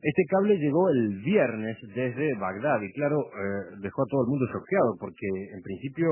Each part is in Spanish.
Este cable llegó el viernes desde Bagdad y claro, dejó a todo el mundo choqueado porque en principio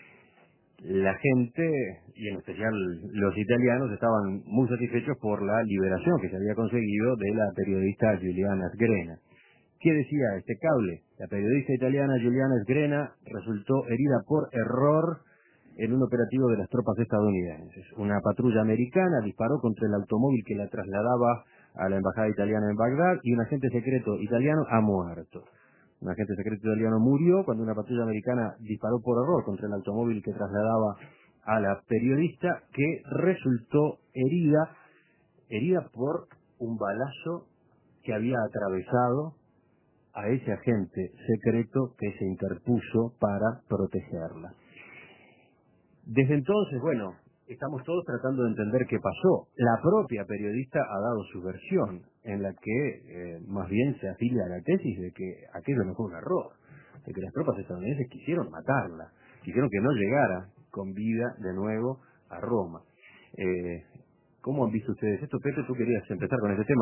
la gente, y en especial los italianos, estaban muy satisfechos por la liberación que se había conseguido de la periodista Giuliana Sgrena. ¿Qué decía este cable? La periodista italiana Giuliana Sgrena resultó herida por error en un operativo de las tropas estadounidenses. Una patrulla americana disparó contra el automóvil que la trasladaba a la embajada italiana en Bagdad y un agente secreto italiano ha muerto. Un agente secreto italiano murió cuando una patrulla americana disparó por error contra el automóvil que trasladaba a la periodista, que resultó herida por un balazo que había atravesado a ese agente secreto que se interpuso para protegerla. Desde entonces, bueno, estamos todos tratando de entender qué pasó. La propia periodista ha dado su versión, en la que más bien se afilia a la tesis de que aquello no fue un error, de que las tropas estadounidenses quisieron matarla, quisieron que no llegara con vida de nuevo a Roma. ¿Cómo han visto ustedes esto? Pepe, ¿tú querías empezar con este tema?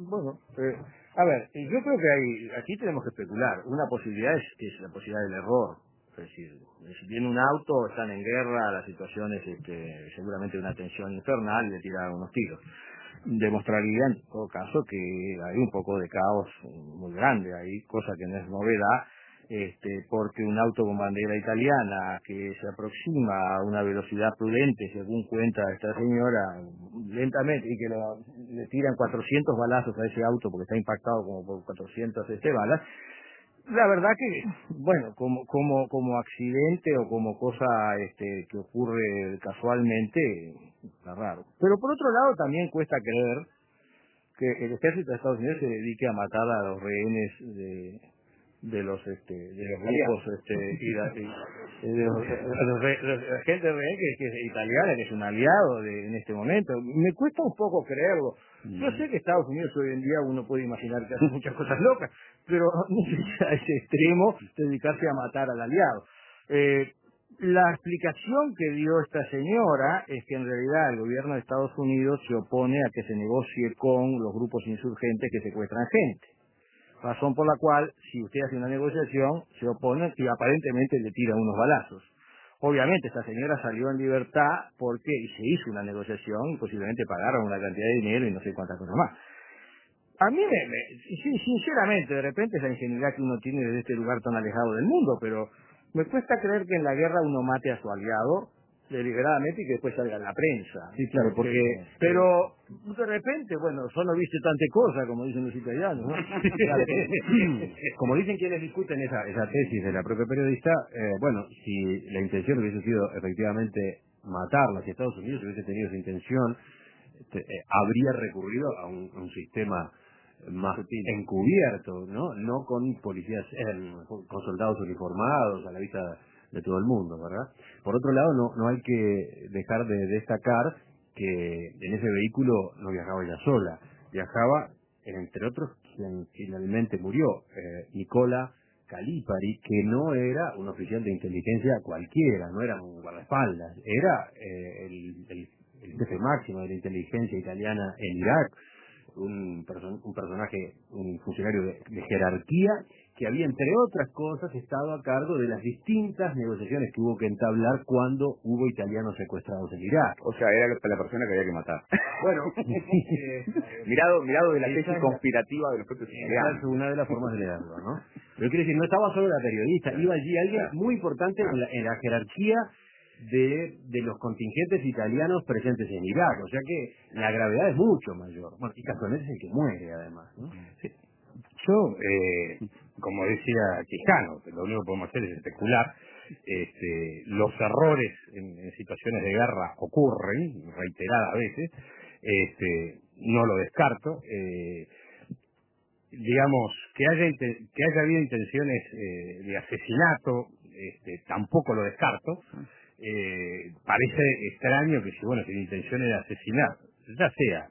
A ver, yo creo que aquí tenemos que especular. Una posibilidad es la posibilidad del error. Es decir, si viene un auto, están en guerra, la situación es seguramente una tensión infernal y le tiran unos tiros. Demostraría en todo caso que hay un poco de caos muy grande ahí, cosa que no es novedad, porque un auto con bandera italiana que se aproxima a una velocidad prudente, según cuenta esta señora, lentamente, y que le tiran 400 balazos a ese auto porque está impactado como por 400 balas. La verdad que, bueno, como accidente o como cosa que ocurre casualmente, está raro. Pero por otro lado también cuesta creer que el ejército de Estados Unidos se dedique a matar a los rehenes de los grupos la gente rehén que es italiana, que es un aliado en este momento. Me cuesta un poco creerlo. Yo sé que Estados Unidos hoy en día uno puede imaginar que hace muchas cosas locas, pero no sé a ese extremo dedicarse a matar al aliado. La explicación que dio esta señora es que en realidad el gobierno de Estados Unidos se opone a que se negocie con los grupos insurgentes que secuestran gente. Razón por la cual, si usted hace una negociación, se oponen y aparentemente le tiran unos balazos. Obviamente esta señora salió en libertad porque se hizo una negociación y posiblemente pagaron una cantidad de dinero y no sé cuántas cosas más. A mí, sinceramente, de repente es la ingenuidad que uno tiene desde este lugar tan alejado del mundo, pero me cuesta creer que en la guerra uno mate a su aliado deliberadamente y que después salga en la prensa. Sí, claro, porque... Pero de repente, bueno, solo viste tanta cosa, como dicen los italianos, ¿no? Claro, como dicen quienes discuten esa tesis de la propia periodista, bueno, si la intención hubiese sido efectivamente matarla, si Estados Unidos hubiese tenido esa intención, habría recurrido a un sistema más encubierto, no con policías, con soldados uniformados a la vista de todo el mundo, ¿verdad? Por otro lado, no hay que dejar de destacar que en ese vehículo no viajaba ella sola, viajaba, entre otros, quien finalmente murió, Nicola Calipari, que no era un oficial de inteligencia cualquiera, no era un guardaespaldas, era el jefe máximo de la inteligencia italiana en Irak, un personaje, un funcionario de jerarquía que había, entre otras cosas, estado a cargo de las distintas negociaciones que hubo que entablar cuando hubo italianos secuestrados en Irak. O sea, era la persona que había que matar. Bueno, mirado de la tesis conspirativa de los propios italianos. Esa es una de las formas de leerlo, ¿no? Pero quiero decir, no estaba solo la periodista, iba allí alguien muy importante en la jerarquía de los contingentes italianos presentes en Irak, o sea que la gravedad es mucho mayor. Bueno, y casualmente es el que muere, además, ¿no? Sí. Yo, como decía Quijano, lo único que podemos hacer es especular. Los errores en situaciones de guerra ocurren reiteradas veces, no lo descarto. Digamos, que haya habido intenciones de asesinato, tampoco lo descarto. Parece extraño que si la intención era asesinar, ya sea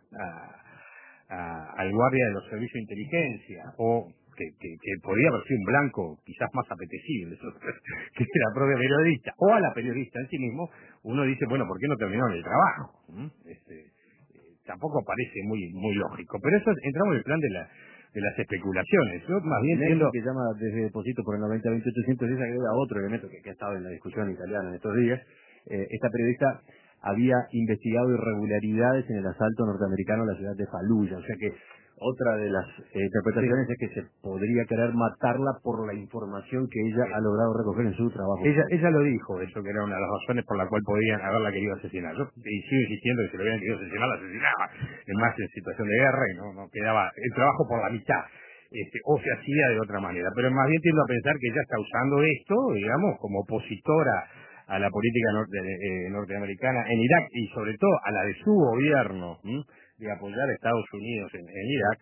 al guardia de los servicios de inteligencia o que podría haber sido un blanco quizás más apetecible que la propia periodista o a la periodista en sí mismo, uno dice, bueno, ¿por qué no terminó en el trabajo? Tampoco parece muy lógico, pero eso entramos en el plan de las especulaciones. Yo más bien Nelson, entiendo... que llama desde Deposito por el 90-2800, se agrega otro elemento que ha estado en la discusión italiana en estos días. Esta periodista había investigado irregularidades en el asalto norteamericano a la ciudad de Fallujah, o sea que otra de las interpretaciones es que se podría querer matarla por la información que ella ha logrado recoger en su trabajo. Ella lo dijo, eso que era una de las razones por la cual podían haberla querido asesinar. Yo sigo insistiendo que si lo hubieran querido asesinar, la asesinaba, es más en situación de guerra y no quedaba el trabajo por la mitad. O se hacía de otra manera. Pero más bien tiendo a pensar que ella está usando esto, digamos, como opositora a la política norteamericana en Irak y sobre todo a la de su gobierno, de apoyar a Estados Unidos en Irak,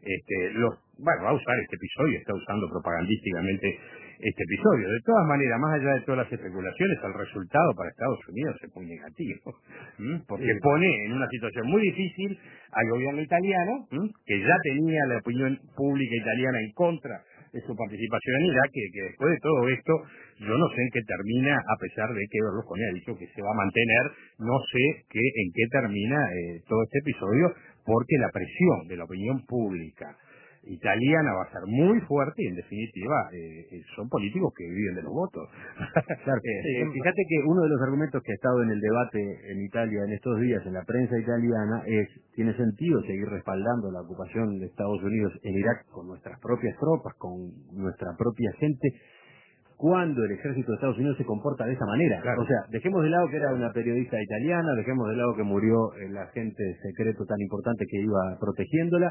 va a usar este episodio, está usando propagandísticamente este episodio. De todas maneras, más allá de todas las especulaciones, el resultado para Estados Unidos es muy negativo, porque pone en una situación muy difícil al gobierno italiano, que ya tenía la opinión pública italiana en contra de su participación en Irak, que después de todo esto, yo no sé en qué termina, a pesar de que Berlusconi ha dicho que se va a mantener, no sé en qué termina todo este episodio, porque la presión de la opinión pública italiana va a ser muy fuerte y en definitiva son políticos que viven de los votos. Claro. Fíjate que uno de los argumentos que ha estado en el debate en Italia en estos días en la prensa italiana es: ¿tiene sentido seguir respaldando la ocupación de Estados Unidos en Irak con nuestras propias tropas, con nuestra propia gente, cuando el ejército de Estados Unidos se comporta de esa manera? Claro. O sea, dejemos de lado que era una periodista italiana, dejemos de lado que murió el agente secreto tan importante que iba protegiéndola.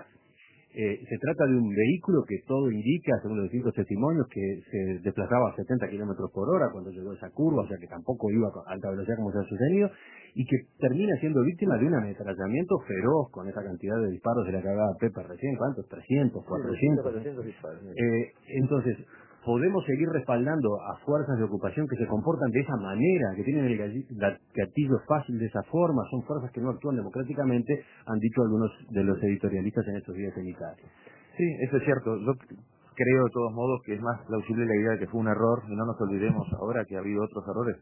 Se trata de un vehículo que todo indica, según los distintos testimonios, que se desplazaba a 70 kilómetros por hora cuando llegó a esa curva, o sea que tampoco iba a alta velocidad como se ha sucedido, y que termina siendo víctima de un ametrallamiento feroz con esa cantidad de disparos de la que hablaba Pepe recién. ¿Cuántos? 300, 400. 400 disparos. Entonces, podemos seguir respaldando a fuerzas de ocupación que se comportan de esa manera, que tienen el gatillo fácil de esa forma, son fuerzas que no actúan democráticamente, han dicho algunos de los editorialistas en estos días en Italia. Sí, eso es cierto. Yo creo de todos modos que es más plausible la idea de que fue un error, y no nos olvidemos ahora que ha habido otros errores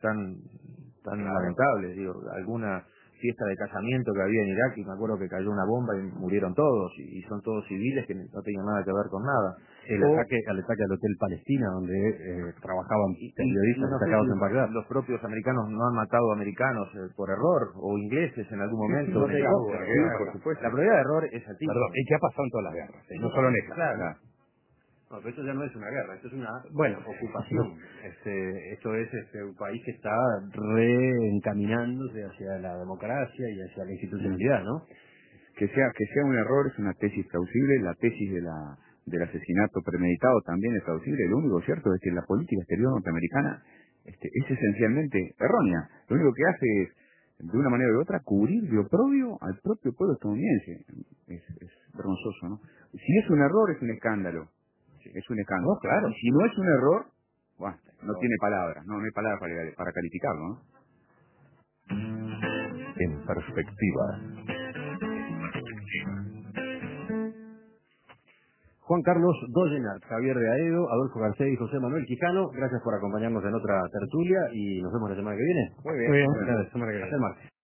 tan lamentables. Digo, alguna fiesta de casamiento que había en Irak y me acuerdo que cayó una bomba y murieron todos, y son todos civiles que no tenían nada que ver con nada. El ataque al Hotel Palestina, donde trabajaban periodistas no sé atacados si en Bagdad. los propios americanos no han matado americanos por error, o ingleses en algún momento. Sí, por supuesto. La probabilidad de error es altísima. Perdón, y qué ha pasado en todas las guerras, no solo en esta. Claro. No, pero esto ya no es una guerra, esto es una ocupación. Esto es un país que está reencaminándose hacia la democracia y hacia la institucionalidad, ¿no? Que sea un error es una tesis plausible, la tesis del asesinato premeditado también es plausible. Lo único cierto es que la política exterior norteamericana es esencialmente errónea. Lo único que hace es, de una manera u otra, cubrir de oprobio al propio pueblo estadounidense. Es vergonzoso, ¿no? Si es un error, es un escándalo. Es un escándalo. No, claro. Y si no es un error, bueno, no tiene palabras, no hay palabras para calificarlo, ¿no? En perspectiva. Juan Carlos Dollenart, Javier de Aedo, Adolfo García y José Manuel Quijano, gracias por acompañarnos en otra tertulia y nos vemos la semana que viene. Muy bien. Hasta el martes.